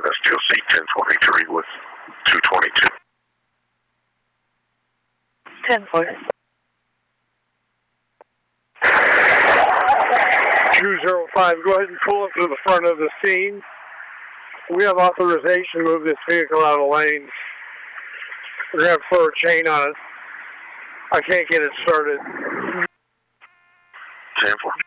STLC 1023 with 222. 10-4. 205, go ahead and pull up to the front of the scene. We have authorization to move this vehicle out of the lane. We're going to have to throw a chain on it. I can't get it started. 10-4.